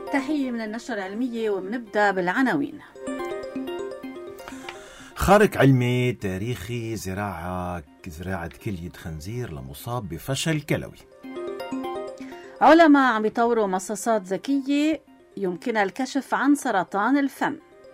تحية من النشرة العلمية وبنبدأ بالعناوين. خارق علمي تاريخي زراعة كلية خنزير لمصاب بفشل كلوي. علماء عم يطوروا مصاصات ذكية يمكنها الكشف عن سرطان الفم.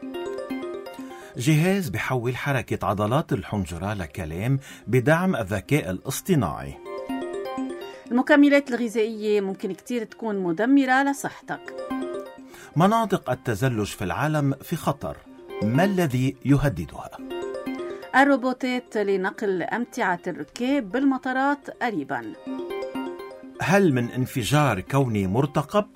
جهاز بحول حركة عضلات الحنجرة لكلام بدعم الذكاء الاصطناعي. المكملات الغذائية ممكن كتير تكون مدمرة لصحتك. مناطق التزلج في العالم في خطر، ما الذي يهددها؟ الروبوتات لنقل أمتعة الركاب بالمطارات قريبا. هل من انفجار كوني مرتقب؟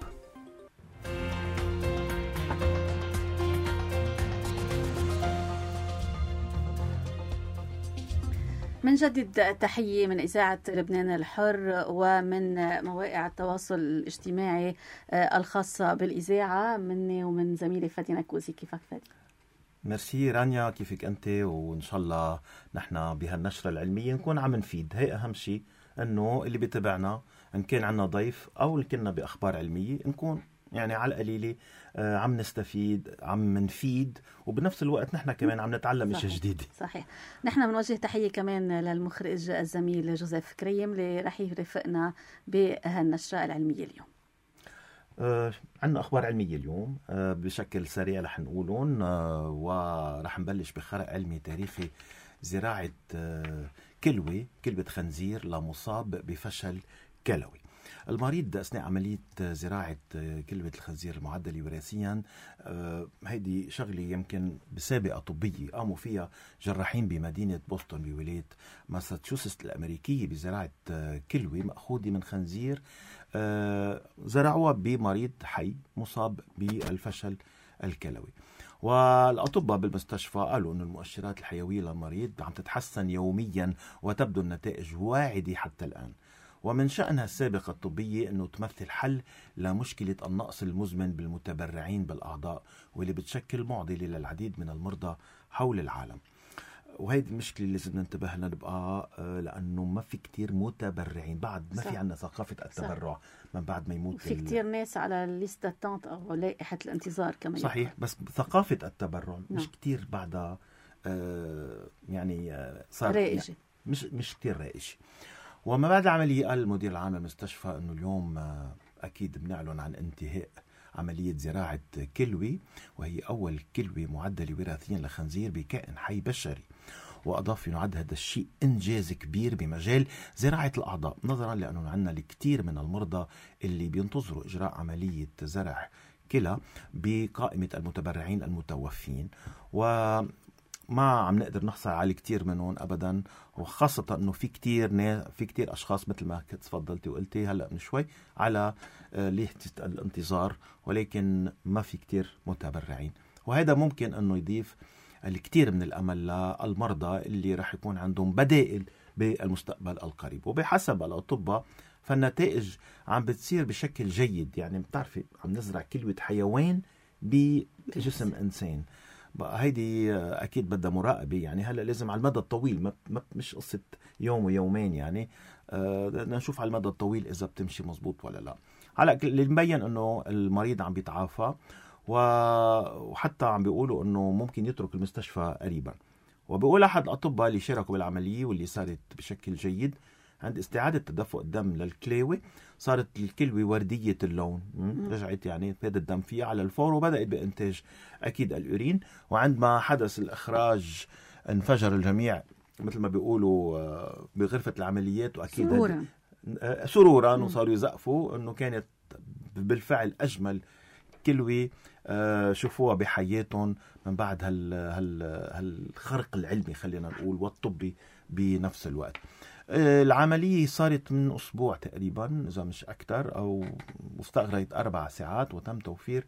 من جديد تحية من إذاعة لبنان الحر ومن مواقع التواصل الاجتماعي الخاصة بالإذاعة، مني ومن زميلي فادي نكوزي. كيفك فادي؟ ميرسي رانيا، كيفك أنت؟ وإن شاء الله نحن بهالنشرة العلمية نكون عم نفيد. هي أهم شيء، أنه اللي بيتابعنا إن كان عنا ضيف أو إن كنا بأخبار علمية نكون يعني على القليلة عم نستفيد، عم نفيد، وبنفس الوقت نحن كمان عم نتعلم اشياء جديدة. صحيح. نحن بنوجه تحية كمان للمخرج الزميل جوزيف كريم اللي رح يرافقنا بهالنشرة العلمية اليوم. عندنا أخبار علمية اليوم بشكل سريع رح نقولون، ورح نبلش بخرق علمي تاريخي زراعة كلوة خنزير لمصاب بفشل كلوي. المريض أثناء عملية زراعة كلوة الخنزير المعدلة وراثيا، هيدي شغلة يمكن بسابقة طبية قاموا فيها جراحين بمدينة بوسطن بولاية ماساتشوستس الأمريكية بزراعة كلوة مأخوذة من خنزير زرعوها بمريض حي مصاب بالفشل الكلوي. والأطباء بالمستشفى قالوا أن المؤشرات الحيوية للمريض عم تتحسن يوميا وتبدو النتائج واعدة حتى الآن، ومن شأنها السابقة الطبية أنه تمثل حل لمشكلة النقص المزمن بالمتبرعين بالأعضاء واللي بتشكل معضلة للعديد من المرضى حول العالم. وهيدي المشكلة اللي لازم ننتبه لها نبقى، لأنه ما في كتير متبرعين بعد، ما في عنا ثقافة التبرع من بعد ما يموت. في كتير ناس على الليستة تانت أو لائحة الانتظار كمان. صحيح، بس ثقافة التبرع مش كتير بعدها يعني صار رائجة، يعني مش كتير رائجة. وما بعد العملية قال المدير العام للمستشفى أنه اليوم أكيد بنعلن عن انتهاء عملية زراعة كلوة، وهي أول كلوة معدلة وراثيا لخنزير بكائن حي بشري. وأضاف أنه يعد هذا الشيء إنجاز كبير بمجال زراعة الأعضاء، نظرا لأنه عندنا الكثير من المرضى اللي بينتظروا إجراء عملية زرع كلى بقائمة المتبرعين المتوفين، ما عم نقدر نحصل على كتير منهم أبدا، وخاصة أنه في كتير أشخاص مثل ما تفضلتي وقلتي هلأ من شوي على ليستة الانتظار، ولكن ما في كتير متبرعين. وهذا ممكن أنه يضيف الكثير من الأمل للمرضى اللي رح يكون عندهم بدائل بالمستقبل القريب. وبحسب الأطباء فالنتائج عم بتصير بشكل جيد، يعني بتعرفي عم نزرع كلوة حيوان بجسم إنسان. بقى هيدي أكيد بدها مراقبة، يعني هلأ لازم على المدى الطويل، مش قصة يوم ويومين، يعني بدنا نشوف على المدى الطويل إذا بتمشي مزبوط ولا لا. على اللي مبين أنه المريض عم بيتعافى، وحتى عم بيقولوا أنه ممكن يترك المستشفى قريبا. وبيقول أحد الأطباء اللي شاركوا بالعملية واللي صارت بشكل جيد، عند استعادة تدفق الدم للكلوة صارت الكلوة وردية اللون، رجعت يعني فاد الدم فيها على الفور، وبدأت بإنتاج أكيد الأورين. وعندما حدث الإخراج انفجر الجميع مثل ما بيقولوا بغرفة العمليات، وأكيد سرورا وصاروا يزقفوا أنه كانت بالفعل أجمل كلوة شوفوها بحياتهم من بعد هالخرق العلمي خلينا نقول والطبي بنفس الوقت. العملية صارت من أسبوع تقريبا إذا مش أكتر، أو استغرقت 4 ساعات، وتم توفير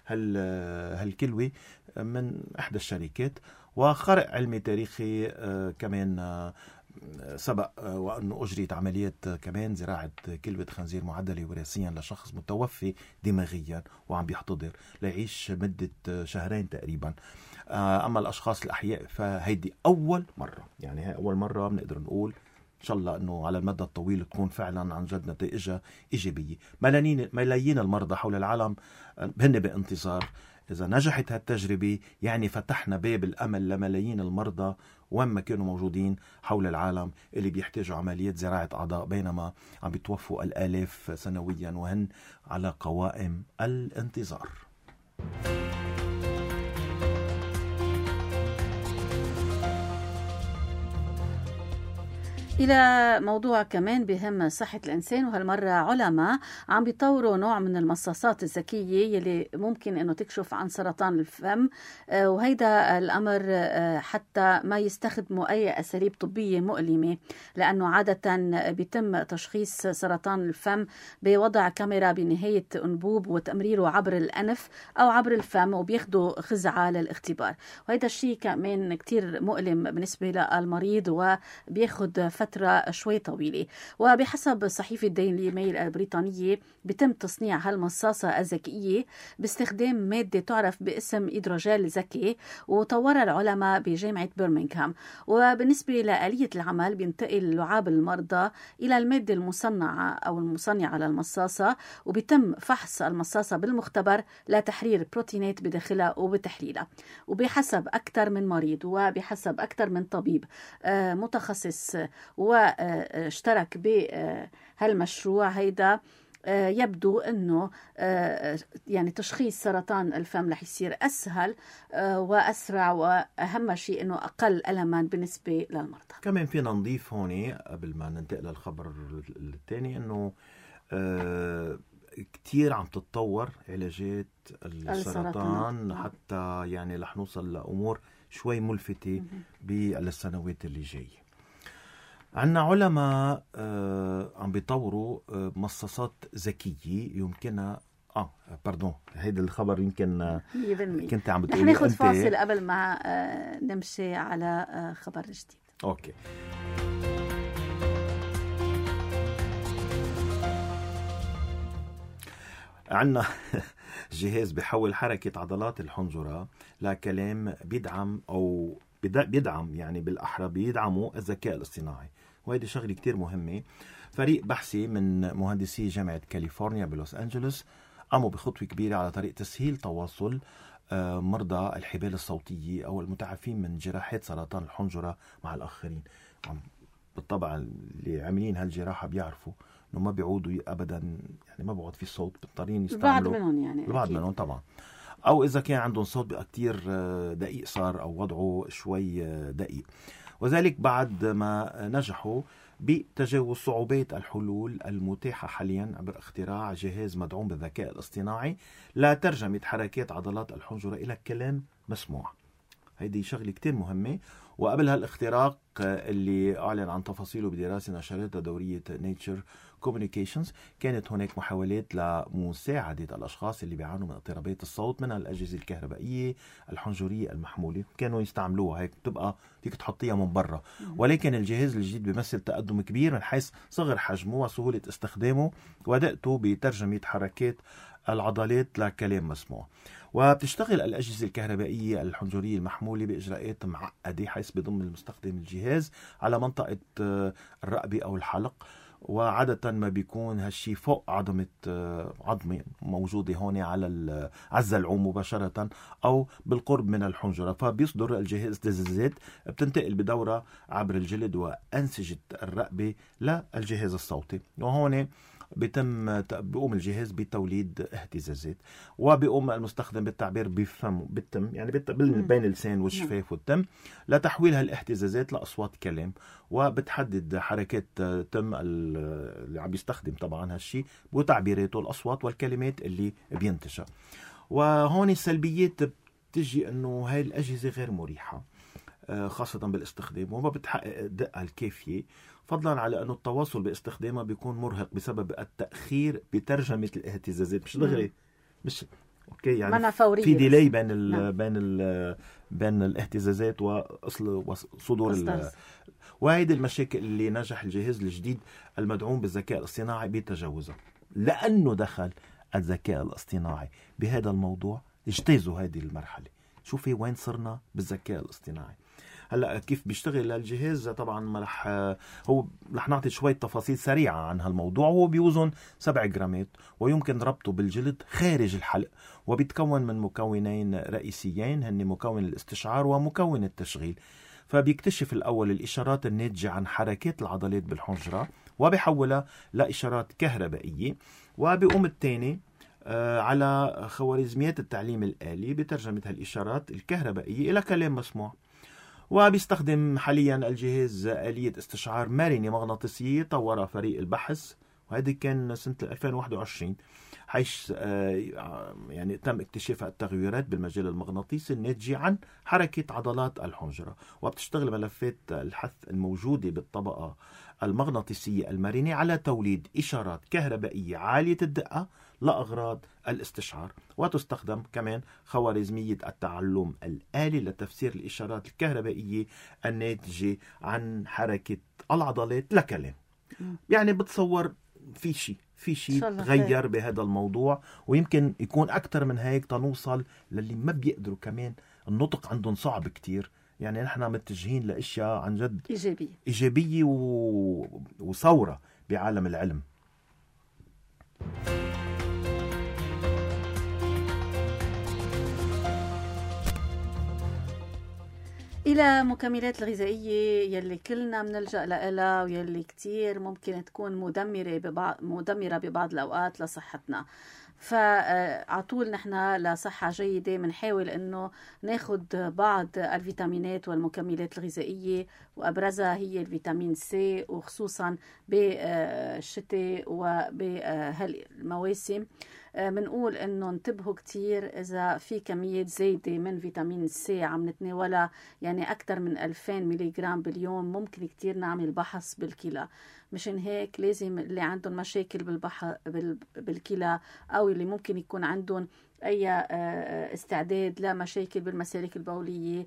هالكلوة من إحدى الشركات. وخرق علمي تاريخي كمان سبق وأنه أجريت عملية كمان زراعة كلوة خنزير معدلة وراثيا لشخص متوفي دماغيا وعم بيحتضر ليعيش مدة 2 شهر تقريبا. أما الأشخاص الأحياء فهيدي أول مرة، يعني هي أول مرة بنقدر نقول إن شاء الله أنه على المدى الطويل تكون فعلا عن جد نتائجها إيجابية. ملايين المرضى حول العالم هن بانتظار. إذا نجحت هالتجربة يعني فتحنا باب الأمل لملايين المرضى وين ما كانوا موجودين حول العالم اللي بيحتاجوا عمليات زراعة أعضاء، بينما عم بيتوفوا الآلاف سنويا وهن على قوائم الانتظار. إلى موضوع كمان بهم صحة الإنسان، وهالمرة علماء عم بيطوروا نوع من المصاصات الذكية يلي ممكن أنه تكشف عن سرطان الفم، وهيدا الأمر حتى ما يستخدموا أي أساليب طبية مؤلمة، لأنه عادة بيتم تشخيص سرطان الفم بوضع كاميرا بنهاية أنبوب وتمريره عبر الأنف أو عبر الفم، وبياخدوا خزعة للاختبار. وهيدا الشيء كمان كتير مؤلم بالنسبة للمريض وبياخد فترة شوي طويلة. وبحسب صحيفة ديلي ميل البريطانية بيتم تصنيع هالمصاصة الذكية باستخدام مادة تعرف باسم إيدروجيل ذكي، وطورها العلماء بجامعة برمنغهام. وبالنسبة لآلية العمل بينتقل لعاب المرضى إلى المادة المصنعة أو المصنعة للمصاصة، وبيتم فحص المصاصة بالمختبر لتحرير بروتينات بداخلها وبتحليلها. وبحسب أكثر من مريض وبحسب أكثر من طبيب متخصص واشترك بهالمشروع هيدا، يبدو أنه يعني تشخيص سرطان الفم رح يصير أسهل وأسرع، وأهم شيء أنه أقل ألما بالنسبة للمرضى. كمان فينا نضيف هون قبل ما ننتقل للخبر الثاني أنه كتير عم تتطور علاجات السرطان حتى يعني رح نوصل لأمور شوي ملفتة بالسنوات اللي جاية. عنا علماء عم بيطوروا مصاصات ذكية يمكنها هيدا الخبر يمكن كنت عم بتقولي. ناخد فاصل قبل ما نمشي على خبر جديد. اوكي. عنا جهاز بيحول حركة عضلات الحنجرة لكلام بيدعم يعني بالأحرى بيدعموا الذكاء الاصطناعي، وهذه شغلة كتير مهمة. فريق بحثي من مهندسي جامعة كاليفورنيا بلوس أنجلوس قاموا بخطوة كبيرة على طريق تسهيل تواصل مرضى الحبال الصوتية أو المتعافين من جراحات سرطان الحنجرة مع الآخرين. بالطبع اللي عاملين هالجراحة بيعرفوا إنه ما بيعودوا أبدا، يعني ما بيعود في صوت، بيضطرين يستعملوا بعض منهم يعني البعض منهم طبعا، أو إذا كان عندهم صوت بقى كتير دقيق صار أو وضعه شوي دقيق، وذلك بعد ما نجحوا بتجاوز صعوبات الحلول المتاحة حاليا عبر اختراع جهاز مدعوم بالذكاء الاصطناعي لترجمة حركات عضلات الحنجرة إلى كلام مسموع. هيدي شغلة كتير مهمة. وقبل هالاختراق اللي أعلن عن تفاصيله بدراسة نشرتها دورية Nature Communications، كانت هناك محاولات لمساعدة الأشخاص اللي بيعانوا من اضطرابات الصوت من الأجهزة الكهربائية الحنجرية المحمولة، كانوا يستعملوها هيك بتبقى فيك تحطيها من برا. ولكن الجهاز الجديد بيمثل تقدم كبير من حيث صغر حجمه وسهولة استخدامه ودقته بترجمة حركات العضلات لكلام مسموع. وبتشتغل الأجهزة الكهربائية الحنجرية المحمولة بإجراءات معقدة، حيث بضم المستخدم الجهاز على منطقة الرقبة أو الحلق، وعادة ما بيكون هالشي فوق عظمة موجودة هون على الزلعوم مباشرة أو بالقرب من الحنجرة، فبيصدر الجهاز اهتزازات بتنتقل بدورة عبر الجلد وأنسجة الرقبة للجهاز الصوتي، وهون بيقوم الجهاز بتوليد اهتزازات، وبيقوم المستخدم بالتعبير بالتم يعني بين اللسان والشفاف والتم لتحويل هالاهتزازات لأصوات كلام، وبتحدد حركات تم اللي عم يستخدم طبعا هالشي وتعبيراته الأصوات والكلمات اللي بينتجها. وهون السلبيات بتجي انه هاي الأجهزة غير مريحة خاصة بالاستخدام، وما بتحقق الدقة الكافية، فضلا على أنه التواصل باستخدامها بيكون مرهق بسبب التأخير بترجمة الاهتزازات. مش دغري مش اوكي يعني في ديلي بين الاهتزازات وصدور وهيدي المشاكل اللي نجح الجهاز الجديد المدعوم بالذكاء الاصطناعي بتجاوزها. لأنه دخل الذكاء الاصطناعي بهذا الموضوع اجتازوا هذه المرحلة. شوفي وين صرنا بالذكاء الاصطناعي. هلا كيف بيشتغل الجهاز طبعا ما رح نعطي شوية تفاصيل سريعة عن هالموضوع. هو بيوزن 7 جرامات ويمكن ربطه بالجلد خارج الحلق، وبيتكون من مكونين رئيسيين هن مكون الاستشعار ومكون التشغيل. فبيكتشف الأول الإشارات الناتجة عن حركات العضلات بالحنجرة وبيحولها لإشارات كهربائية، وبيقوم الثاني على خوارزميات التعليم الآلي بترجمة هالإشارات الكهربائية إلى كلام مسموع. وبيستخدم حاليا الجهاز آلية استشعار مرنة مغناطيسية طورها فريق البحث، وهذا كان سنة 2021، حيث يعني تم اكتشاف التغيرات بالمجال المغناطيسي الناتجة عن حركة عضلات الحنجرة. وبتشتغل ملفات الحث الموجودة بالطبقة المغناطيسية المرنة على توليد إشارات كهربائية عالية الدقة لأغراض الاستشعار. وتستخدم كمان خوارزمية التعلم الآلي لتفسير الإشارات الكهربائية الناتجة عن حركة العضلات لكلام. يعني بتصور في شيء تغير بهذا الموضوع، ويمكن يكون أكتر من هيك تنوصل للي ما بيقدروا. كمان النطق عندهم صعب كتير، يعني نحن متجهين لأشياء عن جد إيجابية وثورة بعالم العلم. إلى مكملات الغذائية يلي كلنا منلجأ لها ويلي كتير ممكن تكون مدمرة ببعض الأوقات لصحتنا. فعطول نحن لصحة جيدة منحاول انه ناخد بعض الفيتامينات والمكملات الغذائية، وابرزها هي الفيتامين سي، وخصوصا بالشتاء وبهالمواسم منقول انه انتبهوا كتير اذا في كميات زايدة من فيتامين سي عم نتناولها، يعني اكثر من 2000 ملغرام باليوم، ممكن كتير نعمل بحث بالكلى. مشان هيك لازم اللي عندهم مشاكل بالكلى او اللي ممكن يكون عندهم اي استعداد لمشاكل بالمسالك البولية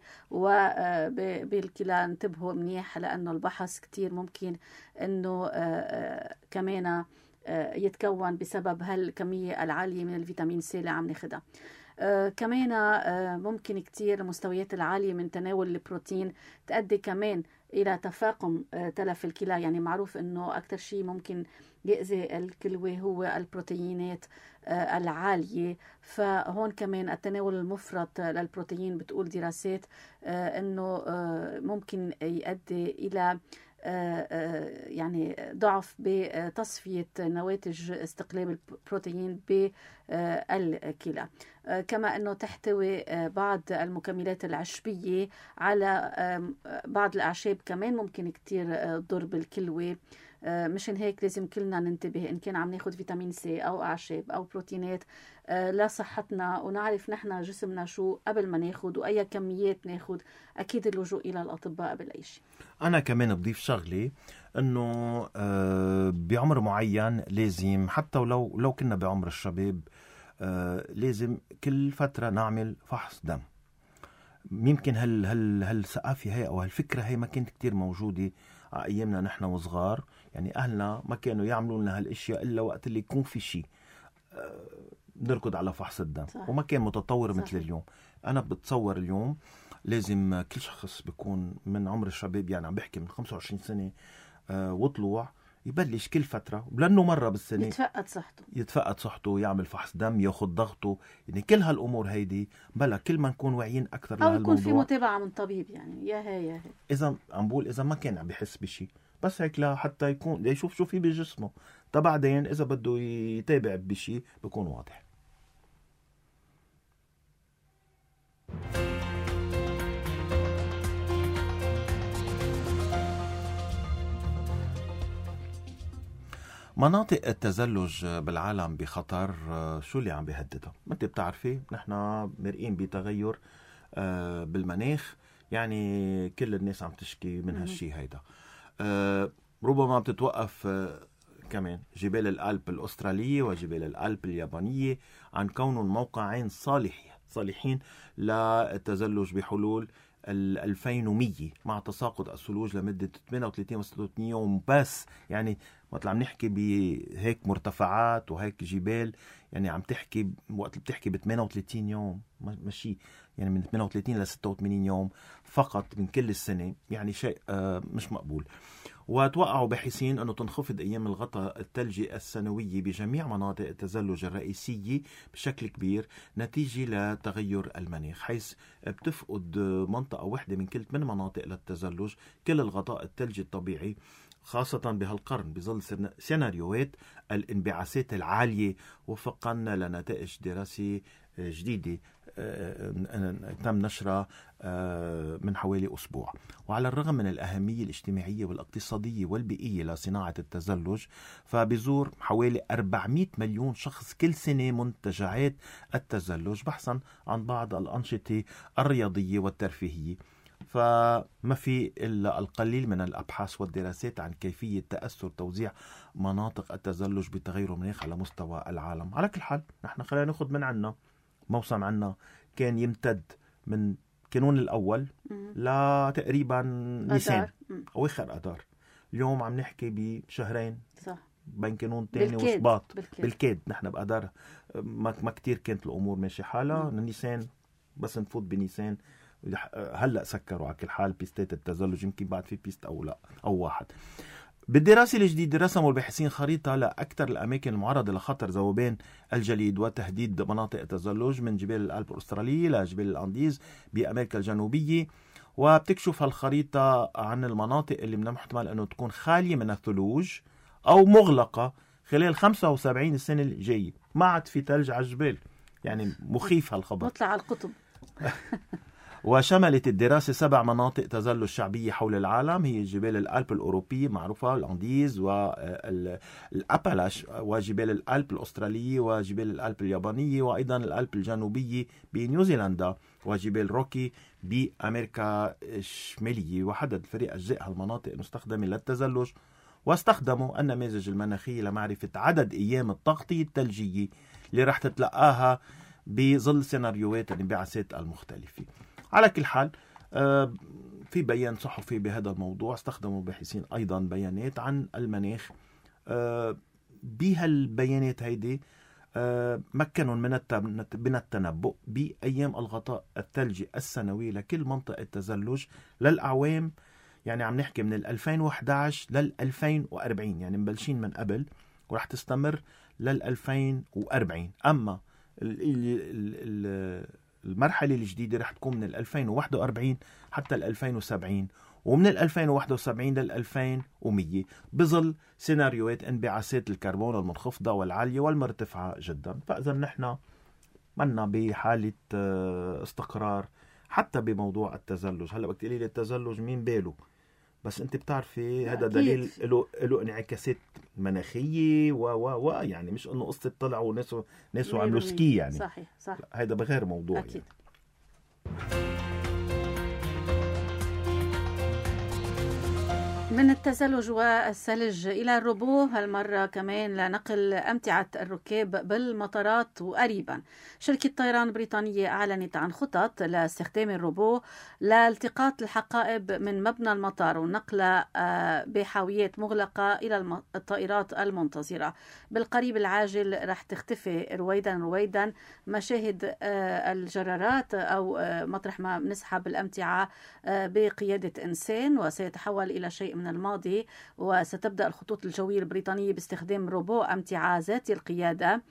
وبالكلى انتبهوا منيح، لانه البحث كتير ممكن انه كمان يتكون بسبب هالكمية العالية من الفيتامين سي اللي عم ناخدها. كمان ممكن كتير المستويات العالية من تناول البروتين تؤدي كمان إلى تفاقم تلف الكلى. يعني معروف أنه أكتر شيء ممكن يأذي الكلوة هو البروتينات العالية. فهون كمان التناول المفرط للبروتين بتقول دراسات أنه ممكن يؤدي إلى يعني ضعف بتصفية نواتج استقلاب البروتين بالكلى. كما أنه تحتوي بعض المكملات العشبية على بعض الأعشاب كمان ممكن كتير تضر بالكلوة. مشان هيك لازم كلنا ننتبه إن كان عم ناخد فيتامين سي أو أعشاب أو بروتينات لصحتنا، ونعرف نحن جسمنا شو قبل ما ناخد وأي كميات ناخد. أكيد اللجوء إلى الأطباء قبل أي شيء. أنا كمان بضيف شغلي أنه بعمر معين لازم، حتى لو كنا بعمر الشباب، لازم كل فترة نعمل فحص دم. يمكن هالثقافة هي أو هالفكرة هي ما كانت كتير موجودة على أيامنا نحن وصغار. يعني أهلنا ما كانوا يعملوا لنا هالأشياء إلا وقت اللي يكون في شيء نركض على فحص الدم. صح. وما كان متطور مثل اليوم. أنا بتصور اليوم لازم كل شخص بيكون من عمر الشباب، يعني عم بحكي من 25 سنة وطلوع، يبلش كل فترة لأنه مرة بالسنة يتفقد صحته، يعمل فحص دم، ياخد ضغطه. يعني كل هالأمور هيدي بلا كل ما نكون واعيين أكثر لهالموضوع، أو يكون في متابعة من طبيب. يعني يا هي إذا عم بقول إذا ما كان عم بيحس بشي، بس هيك لا حتى يكون يشوف شو في بجسمه، بعدين إذا بده يتابع بشي بيكون واضح. مناطق التزلج بالعالم بخطر. شو اللي عم بيهددها؟ ما انت بتعرفي نحن مرئين بتغير بالمناخ، يعني كل الناس عم تشكي من هالشي هيدا. ربما بتتوقف كمان جبال الألب الأسترالية وجبال الألب اليابانية عن كونهم موقعين صالحين للتزلج بحلول 2100 مع تساقط الثلوج لمدة 38 و 36 يوم بس. يعني وقت عم نحكي بهيك مرتفعات وهيك جبال، يعني عم تحكي وقت بتحكي ب 38 يوم ماشي، يعني من 38 ل 86 يوم فقط من كل السنة، يعني شيء مش مقبول. وتوقعوا باحثين أنه تنخفض أيام الغطاء الثلجي السنوية بجميع مناطق التزلج الرئيسية بشكل كبير نتيجة لتغير المناخ، حيث بتفقد منطقة واحدة من كل 8 مناطق للتزلج كل الغطاء الثلجي الطبيعي، خاصة بهالقرن بظل سيناريوهات الانبعاثات العالية وفقا لنتائج دراسة جديدة تم نشرها من حوالي أسبوع. وعلى الرغم من الأهمية الاجتماعية والاقتصادية والبيئية لصناعة التزلج، فبزور حوالي 400 مليون شخص كل سنة منتجعات التزلج بحثا عن بعض الأنشطة الرياضية والترفيهية. فما في إلا القليل من الأبحاث والدراسات عن كيفية تأثر توزيع مناطق التزلج بتغير المناخ على مستوى العالم. على كل حال نحن خلينا ناخذ من عنا موسم عنا كان يمتد من كانون الأول لتقريبا نيسان أواخر أدار. اليوم عم نحكي بشهرين صح بين كانون تاني وشباط بالكاد نحن بأدار ما كتير كانت الأمور ماشي حالها. نيسان بس نفوت بنيسان هلأ سكروا على كل حال بيستات التزلج، يمكن بعد في بيست أو لا أو واحد. بالدراسة الجديدة رسموا الباحثين خريطة لأكثر الأماكن المعرضة لخطر ذوبان الجليد وتهديد مناطق التزلج من جبال الألب الأسترالية لجبال الأنديز بأمريكا الجنوبية. وبتكشف هالخريطة عن المناطق اللي من المحتمل أنه تكون خالية من الثلوج أو مغلقة خلال 75 السنة الجاية. ما عاد في ثلج على الجبال، يعني مخيف هالخبر. نطلع على القطب. وشملت الدراسة 7 مناطق تزلج شعبية حول العالم، هي جبال الألب الأوروبية معروفة الأنديز والأبالاش وجبال الألب الأسترالية وجبال الألب اليابانية وأيضا الألب الجنوبية بنيوزيلندا وجبال روكي بأمريكا الشمالية. وحدد الفريق أجزاء هالمناطق المستخدمة للتزلج، واستخدموا النماذج المناخية لمعرفة عدد أيام التغطية الثلجية اللي رح تتلقاها بظل سيناريوهات الانبعاثات المختلفة. على كل حال في بيان صحفي بهذا الموضوع استخدموا باحثين أيضا بيانات عن المناخ. بهالبيانات هيدي مكنوا من التنبؤ بأيام الغطاء الثلجي السنوي لكل منطقة تزلج للأعوام، يعني عم نحكي من 2011 لل 2040، يعني مبلشين من قبل ورح تستمر لل 2040. أما المرحلة الجديدة رح تكون من 2041 حتى 2070 ومن 2071 لل 2100 بظل سيناريوهات انبعاثات الكربون المنخفضة والعالية والمرتفعة جدا. فإذا نحن منا بحالة استقرار حتى بموضوع التزلج. هلأ بدك تقولي لي التزلج مين باله، بس انت بتعرفي هذا دليل له انعكاسات مناخيه يعني مش انه قصه طلعوا ناس عملوا سكي، يعني صحيح صح، هذا بغير موضوع أكيد. يعني. من التزلج والثلج إلى الروبو، هالمرة كمان لنقل أمتعة الركاب بالمطارات. وقريبا شركة طيران بريطانية أعلنت عن خطط لاستخدام الروبو لالتقاط الحقائب من مبنى المطار ونقلها بحاويات مغلقة إلى الطائرات المنتظرة. بالقريب العاجل رح تختفي رويدا مشاهد الجرارات أو مطرح ما بنسحب الأمتعة بقيادة إنسان، وسيتحول إلى شيء من الماضي. وستبدأ الخطوط الجوية البريطانية باستخدام روبو أمتعة ذاتي القيادة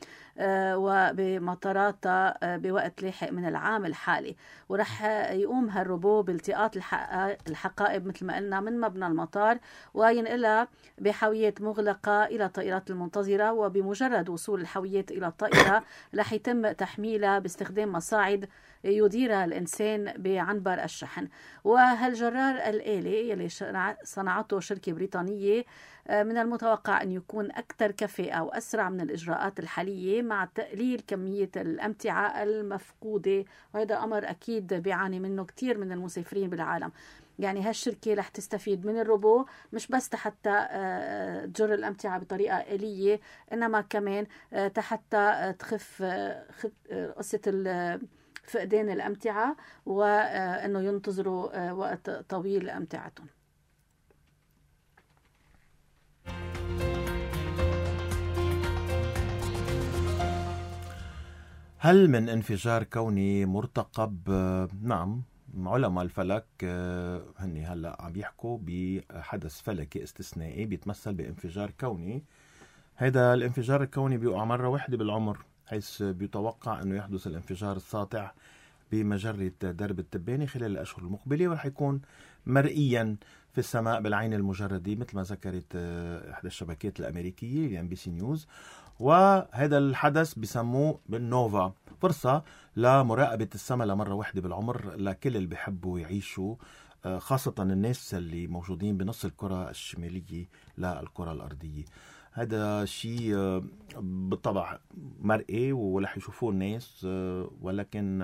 وبمطاراتها بوقت لاحق من العام الحالي. ورح يقوم هالروبو بالتقاط الحقائب مثل ما قلنا من مبنى المطار وينقلها بحاويات مغلقة إلى الطائرات المنتظرة. وبمجرد وصول الحاويات إلى الطائرة رح يتم تحميلها باستخدام مصاعد يديرها الإنسان بعنبر الشحن. وهالجرار الآلي يلي صنعته شركة بريطانية من المتوقع أن يكون أكثر كفاءة وأسرع من الإجراءات الحالية مع تقليل كمية الأمتعة المفقودة، وهذا أمر أكيد بيعاني منه كتير من المسافرين بالعالم. يعني هالشركة رح تستفيد من الروبو مش بس حتى تجر الأمتعة بطريقة آلية، إنما كمان حتى تخف قصة فقدان الأمتعة وأنه ينتظروا وقت طويل أمتعتهم. هل من انفجار كوني مرتقب؟ نعم، علماء الفلك هني هلا عم يحكوا بحدث فلكي استثنائي بيتمثل بانفجار كوني. هذا الانفجار الكوني بيقع مرة واحدة بالعمر، حيث بيتوقع انه يحدث الانفجار الساطع بمجرة درب التبانة خلال الاشهر المقبلة، ورح يكون مرئيا في السماء بالعين المجردة مثل ما ذكرت احدى الشبكات الامريكية NBC نيوز. وهذا الحدث بسموه بالنوفا، فرصة لمراقبة السماء لمرة واحدة بالعمر لكل اللي بيحبوا يعيشوا، خاصة الناس اللي موجودين بنص الكرة الشمالية للكرة الأرضية. هذا شيء بالطبع مرئي ورح يشوفوه الناس، ولكن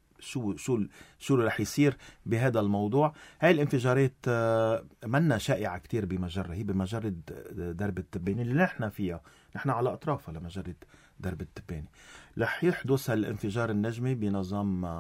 شو رح يصير بهذا الموضوع؟ هاي الانفجارات منا شائعة كتير بمجرة، هي بمجرة درب التبانة اللي نحن فيها، نحن على أطرافها لمجرة درب التبانة. رح يحدث الانفجار النجمي بنظام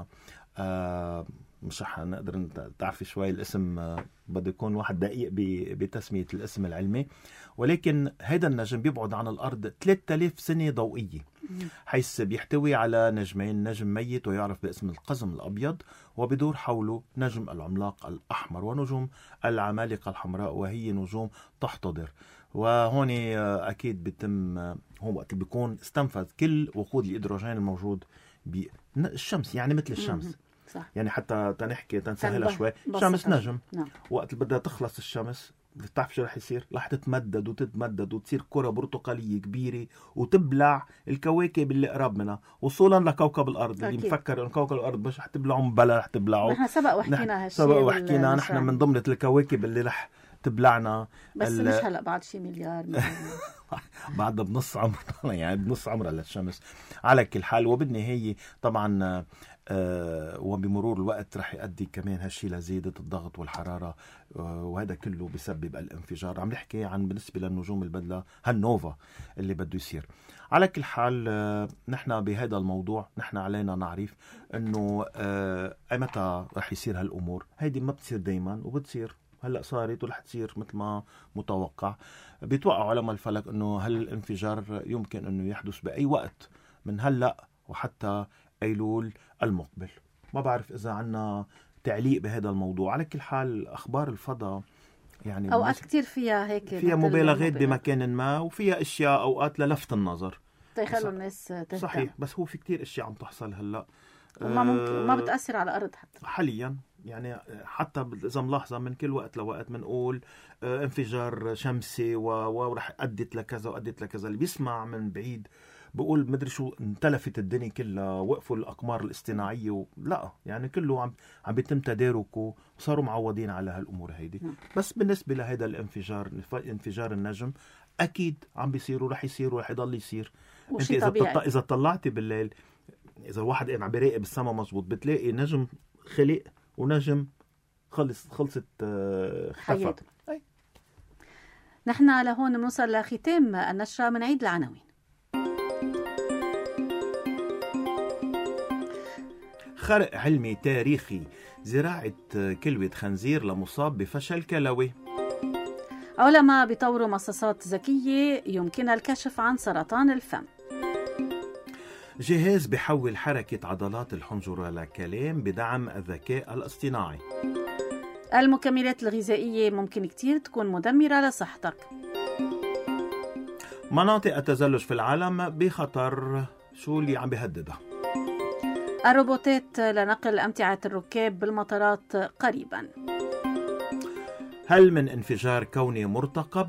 مش رح نقدر تعرفي شوي الاسم، بده يكون واحد دقيق بتسمية الاسم العلمي، ولكن هذا النجم بيبعد عن الأرض 3000 سنة ضوئية، حيث بيحتوي على نجمين، نجم ميت ويعرف باسم القزم الأبيض، وبدور حوله نجم العملاق الأحمر ونجوم العمالقة الحمراء وهي نجوم تحتضر. وهون أكيد بيتم هو وقت بيكون استنفذ كل وقود الهيدروجين الموجود بالشمس، يعني مثل الشمس. صح. يعني حتى تنحكي تنسهلها شوي، الشمس نجم. نعم. وقت بدها تخلص الشمس بتعرف شو رح يصير؟ رح تتمدد وتتمدد وتصير كرة برتقالية كبيرة وتبلع الكواكب اللي قرب منها وصولا لكوكب الأرض. اللي مفكر إن كوكب الأرض مش رح تبلعهم، بلا رح تبلعوا. نحن سبق وحكينا هالشيء، سبق وحكينا نحن من ضمن الكواكب اللي رح تبلعنا، بس مش هلا بعد شي مليار بعد بنص عمرنا، يعني بنص عمرها للشمس. على كل حال وبالنهاية طبعا وبمرور الوقت رح يؤدي كمان هالشي لزيادة الضغط والحرارة، وهذا كله بسبب الانفجار. عم نحكي عن بالنسبة للنجوم البدلة هالنوفا اللي بده يصير. على كل حال نحن بهذا الموضوع نحن علينا نعرف انه متى رح يصير هالامور. هيدي ما بتصير دايما وبتصير، هلأ صارت ورح تصير مثل ما متوقع. بيتوقع علماء الفلك انه هالانفجار يمكن انه يحدث بأي وقت من هلأ وحتى أيلول المقبل. ما بعرف إذا عنا تعليق بهذا الموضوع. على كل حال أخبار الفضاء يعني أوقات كتير فيها هيك، فيها مبالغات بمكان ما، وفيها أشياء أوقات للفت النظر تيخلوا الناس تهتم. صحيح، بس هو في كتير أشياء عم تحصل هلأ وما ممكن ما بتأثر على الأرض حتى حاليا. يعني حتى إذا ملاحظة من كل وقت لوقت منقول انفجار شمسي ورح أدت لكذا وأدت لكذا. اللي بيسمع من بعيد بقول مدري شو انتلفت الدنيا كلها، وقفوا الأقمار الاصطناعية لا، يعني كله عم بيتم تداركه وصاروا معودين على هالأمور هيدي. بس بالنسبة لهذا الانفجار، انفجار النجم أكيد عم بيصير ورح يصير ورح يضل يصير. انت إذا طلعتي بالليل، إذا الواحد قاعد عم بيراقب السما مزبوط، بتلاقي نجم خلق ونجم خلصت حياته. نحن لهون بنوصل لختام النشرة، من عيد العناوين. خرق علمي تاريخي، زراعة كلوة خنزير لمصاب بفشل كلوي. علماء بيطوروا مصاصات ذكية يمكنها الكشف عن سرطان الفم. جهاز بحول حركة عضلات الحنجرة لكلام بدعم الذكاء الاصطناعي. المكملات الغذائية ممكن كتير تكون مدمرة لصحتك. مناطق التزلج في العالم بخطر، شو اللي عم بيهددها؟ الروبوتات لنقل أمتعة الركاب بالمطارات قريبا. هل من انفجار كوني مرتقب؟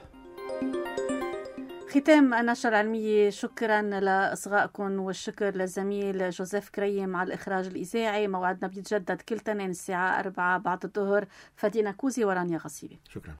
ختام النشرة العلمية. شكرا لإصغائكم، والشكر للزميل جوزيف كريم على الإخراج الإذاعي. موعدنا بيتجدد كل تنين الساعة 4 بعد الظهر. فدينا كوزي ورانيا غصيبي. شكرا.